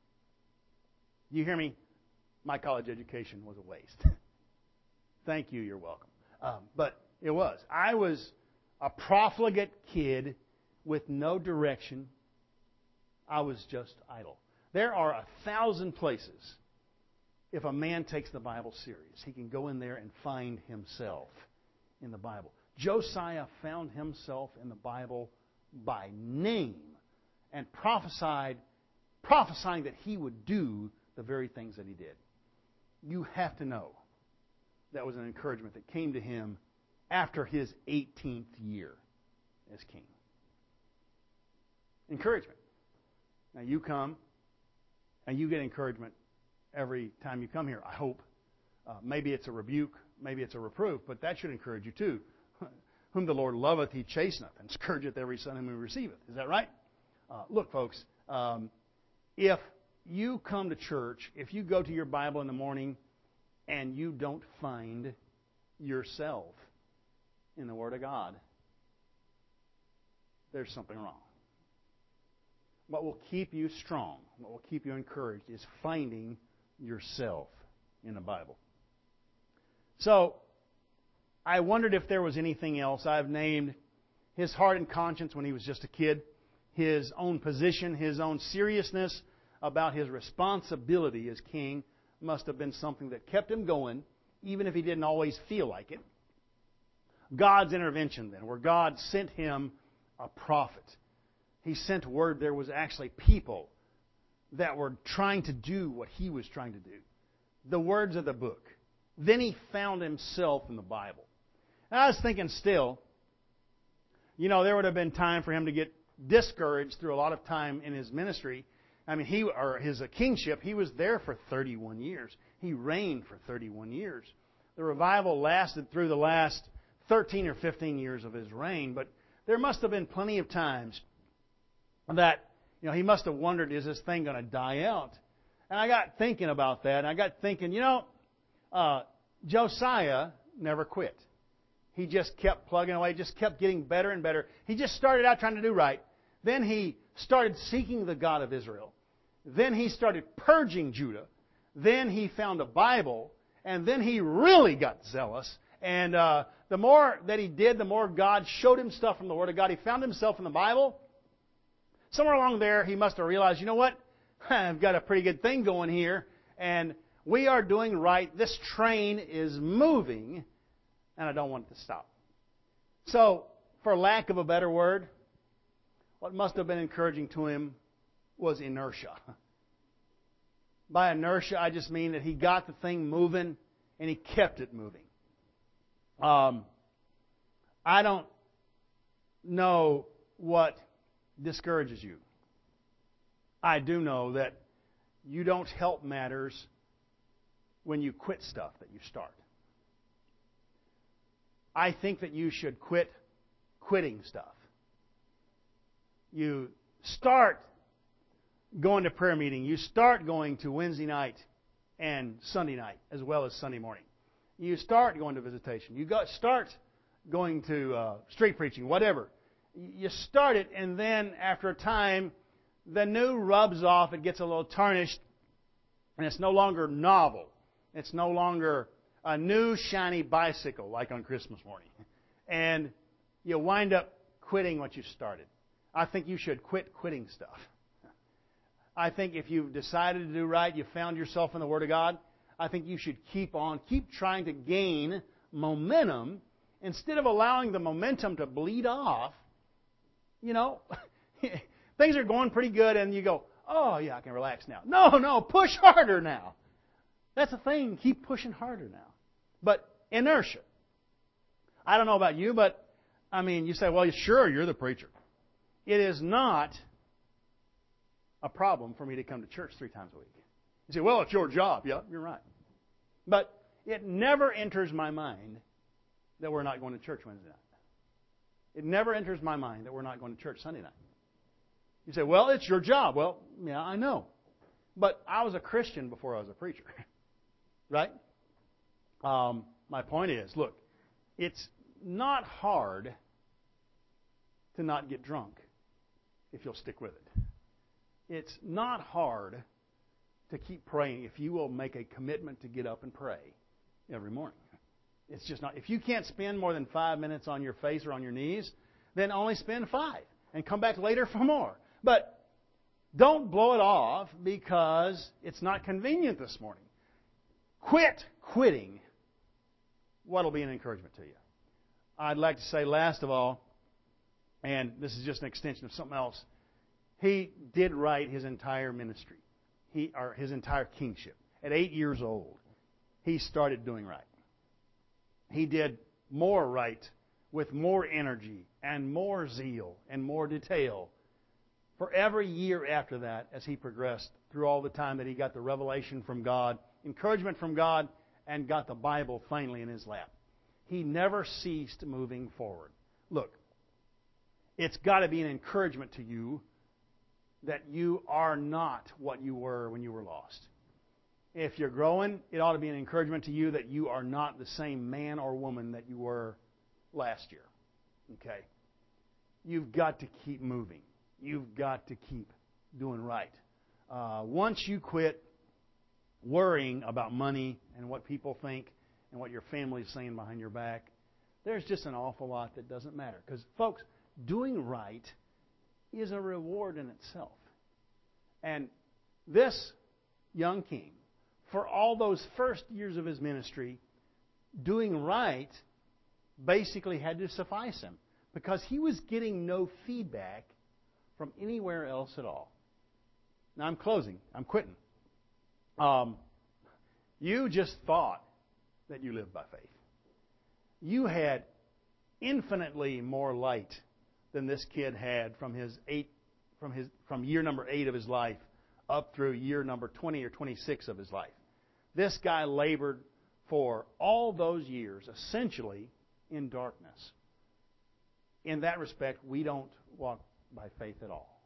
You hear me? My college education was a waste. Thank you, you're welcome. Um, but it was. I was a profligate kid with no direction. I was just idle. There are a thousand places, if a man takes the Bible serious, he can go in there and find himself in the Bible. Josiah found himself in the Bible by name and prophesied, prophesying that he would do the very things that he did. You have to know that was an encouragement that came to him after his eighteenth year as king. Encouragement. Now you come and you get encouragement every time you come here, I hope. Uh, maybe it's a rebuke, maybe it's a reproof, but that should encourage you too. Whom the Lord loveth, He chasteneth, and scourgeth every son whom He receiveth. Is that right? Uh, look, folks, um, if you come to church, if you go to your Bible in the morning and you don't find yourself in the Word of God, there's something wrong. What will keep you strong, what will keep you encouraged, is finding yourself in the Bible. So, I wondered if there was anything else. I've named his heart and conscience when he was just a kid, his own position, his own seriousness about his responsibility as king must have been something that kept him going, even if he didn't always feel like it. God's intervention then, where God sent him a prophet. He sent word there was actually people that were trying to do what he was trying to do. The words of the book. Then he found himself in the Bible. And I was thinking still, you know, there would have been time for him to get discouraged through a lot of time in his ministry. I mean, he or his kingship, he was there for thirty-one years. He reigned for thirty-one years. The revival lasted through the last thirteen or fifteen years of his reign, but there must have been plenty of times that, you know, he must have wondered, is this thing going to die out? And I got thinking about that, and I got thinking, you know, uh, Josiah never quit. He just kept plugging away, just kept getting better and better. He just started out trying to do right. Then he started seeking the God of Israel. Then he started purging Judah. Then he found a Bible. And then he really got zealous. And uh, the more that he did, the more God showed him stuff from the Word of God. He found himself in the Bible. Somewhere along there, he must have realized, you know what? I've got a pretty good thing going here. And we are doing right. This train is moving. And I don't want it to stop. So, for lack of a better word, what must have been encouraging to him was inertia. By inertia, I just mean that he got the thing moving and he kept it moving. Um, I don't know what discourages you. I do know that you don't help matters when you quit stuff that you start. I think that you should quit quitting stuff. You start going to prayer meeting. You start going to Wednesday night and Sunday night as well as Sunday morning. You start going to visitation. You go, start going to uh, street preaching, whatever. You start it, and then after a time, the new rubs off. It gets a little tarnished, and it's no longer novel. It's no longer a new shiny bicycle like on Christmas morning. And you wind up quitting what you started. I think you should quit quitting stuff. I think if you've decided to do right, you've found yourself in the Word of God, I think you should keep on, keep trying to gain momentum instead of allowing the momentum to bleed off. You know, things are going pretty good and you go, oh yeah, I can relax now. No, no, push harder now. That's the thing. Keep pushing harder now. But inertia. I don't know about you, but I mean, you say, well, sure, you're the preacher. It is not a problem for me to come to church three times a week. You say, well, it's your job. Yeah, you're right. But it never enters my mind that we're not going to church Wednesday night. It never enters my mind that we're not going to church Sunday night. You say, well, it's your job. Well, yeah, I know. But I was a Christian before I was a preacher. Right? Um, my point is, look, it's not hard to not get drunk if you'll stick with it. It's not hard to keep praying if you will make a commitment to get up and pray every morning. It's just not. If you can't spend more than five minutes on your face or on your knees, then only spend five and come back later for more. But don't blow it off because it's not convenient this morning. Quit quitting what will be an encouragement to you. I'd like to say last of all, and this is just an extension of something else, he did right his entire ministry, he or his entire kingship. At eight years old, he started doing right. He did more right with more energy and more zeal and more detail for every year after that as he progressed through all the time that he got the revelation from God, encouragement from God, and got the Bible finally in his lap. He never ceased moving forward. Look, it's got to be an encouragement to you that you are not what you were when you were lost. If you're growing, it ought to be an encouragement to you that you are not the same man or woman that you were last year. Okay? You've got to keep moving. You've got to keep doing right. Uh, once you quit worrying about money and what people think and what your family's saying behind your back, there's just an awful lot that doesn't matter. Because, folks, doing right is a reward in itself. And this young king, for all those first years of his ministry, doing right basically had to suffice him because he was getting no feedback from anywhere else at all. Now, I'm closing. I'm quitting. Um, you just thought that you lived by faith. You had infinitely more light than this kid had from his eight, from his from year number eight of his life up through year number twenty or twenty-six of his life. This guy labored for all those years essentially in darkness. In that respect, we don't walk by faith at all,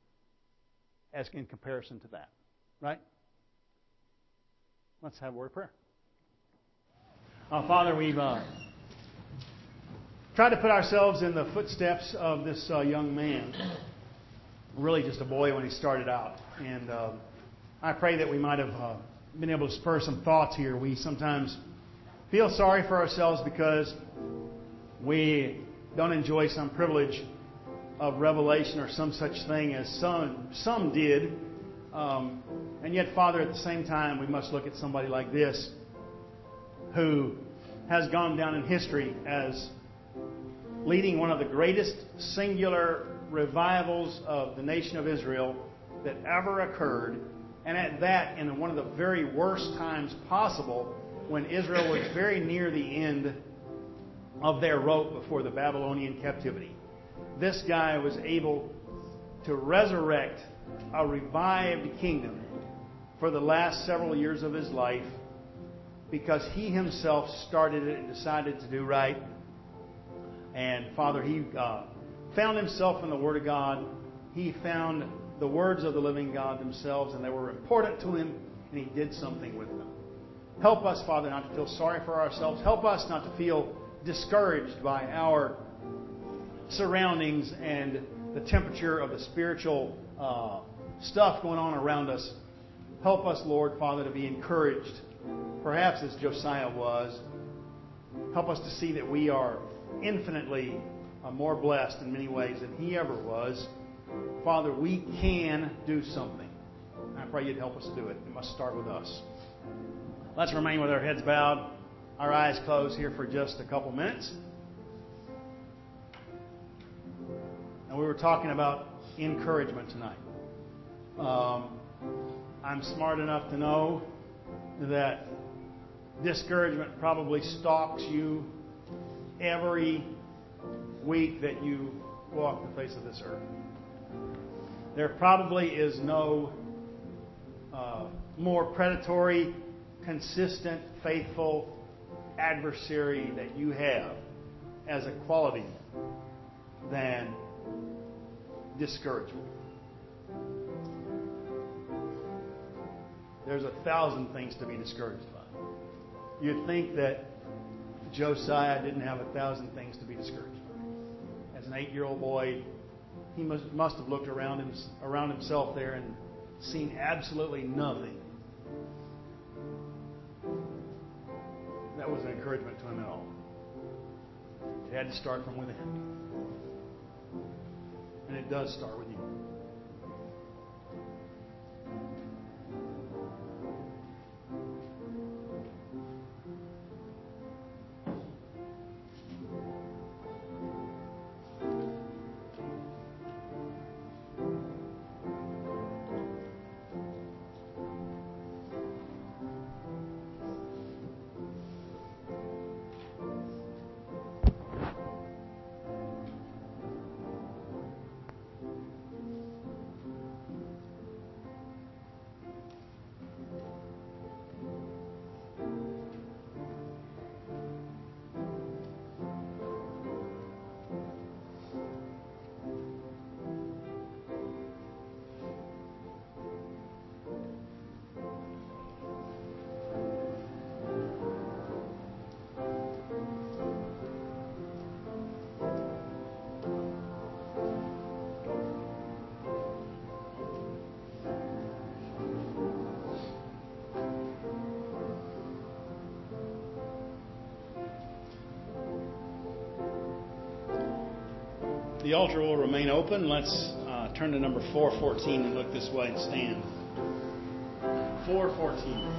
as in comparison to that. Right? Let's have a word of prayer. Uh, Father, we've uh, tried to put ourselves in the footsteps of this uh, young man. Really just a boy when he started out. And uh, I pray that we might have uh, been able to spur some thoughts here. We sometimes feel sorry for ourselves because we don't enjoy some privilege of revelation or some such thing as some some did. Um, and yet, Father, at the same time, we must look at somebody like this who has gone down in history as leading one of the greatest singular revivals of the nation of Israel that ever occurred, and at that in one of the very worst times possible when Israel was very near the end of their rope before the Babylonian captivity. This guy was able to resurrect a revived kingdom for the last several years of his life because he himself started it and decided to do right. And Father, he uh, found himself in the Word of God. He found the words of the living God themselves, and they were important to him, and he did something with them. Help us, Father, not to feel sorry for ourselves. Help us not to feel discouraged by our surroundings and the temperature of the spiritual uh, stuff going on around us. Help us, Lord, Father, to be encouraged, perhaps as Josiah was. Help us to see that we are infinitely uh, more blessed in many ways than he ever was. Father, we can do something. I pray you'd help us do it. It must start with us. Let's remain with our heads bowed, our eyes closed here for just a couple minutes. And we were talking about encouragement tonight. Um, I'm smart enough to know that discouragement probably stalks you every week that you walk the face of this earth. There probably is no uh, more predatory, consistent, faithful adversary that you have as a quality than discouragement. There's a thousand things to be discouraged by. You'd think that Josiah didn't have a thousand things to be discouraged by. As an eight-year-old boy, he must, must have looked around him, around himself there and seen absolutely nothing that was an encouragement to him at all. It had to start from within. And it does start with you. The altar will remain open. Let's uh, turn to number four fourteen and look this way and stand. four fourteen.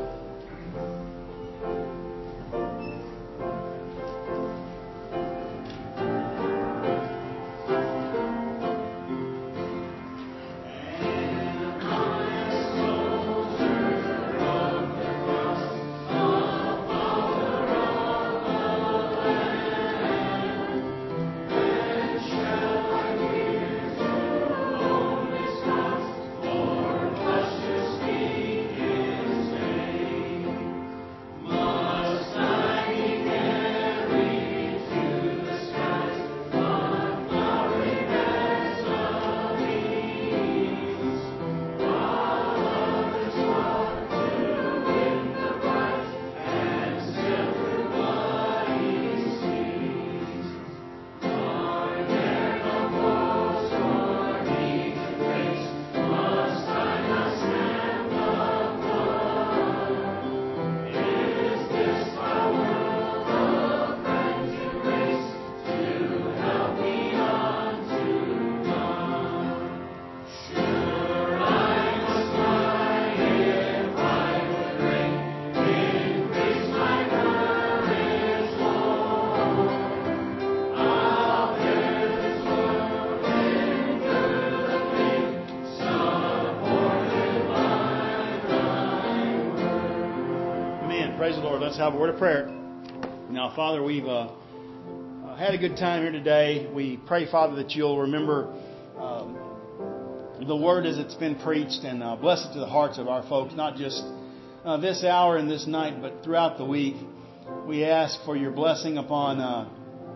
Praise the Lord. Let's have a word of prayer. Now, Father, we've uh, uh, had a good time here today. We pray, Father, that you'll remember um, the word as it's been preached and uh, bless it to the hearts of our folks, not just uh, this hour and this night, but throughout the week. We ask for your blessing upon uh,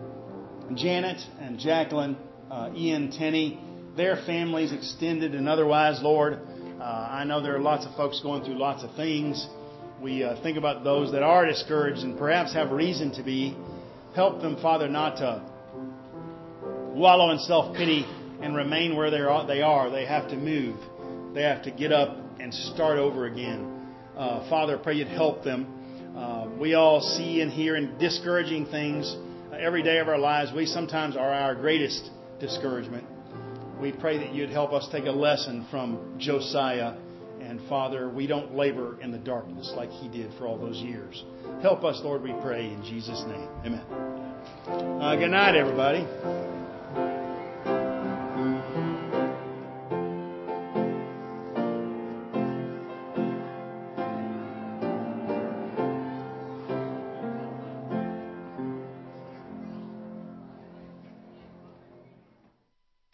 Janet and Jacqueline, uh, Ian, Tenney, their families extended and otherwise, Lord. Uh, I know there are lots of folks going through lots of things. We uh, think about those that are discouraged and perhaps have reason to be. Help them, Father, not to wallow in self-pity and remain where they are. They are. They have to move. They have to get up and start over again. Uh, Father, I pray you'd help them. Uh, we all see and hear and discouraging things uh, every day of our lives. We sometimes are our greatest discouragement. We pray that you'd help us take a lesson from Josiah. And Father, we don't labor in the darkness like he did for all those years. Help us, Lord, we pray in Jesus' name. Amen. Uh, good night, everybody.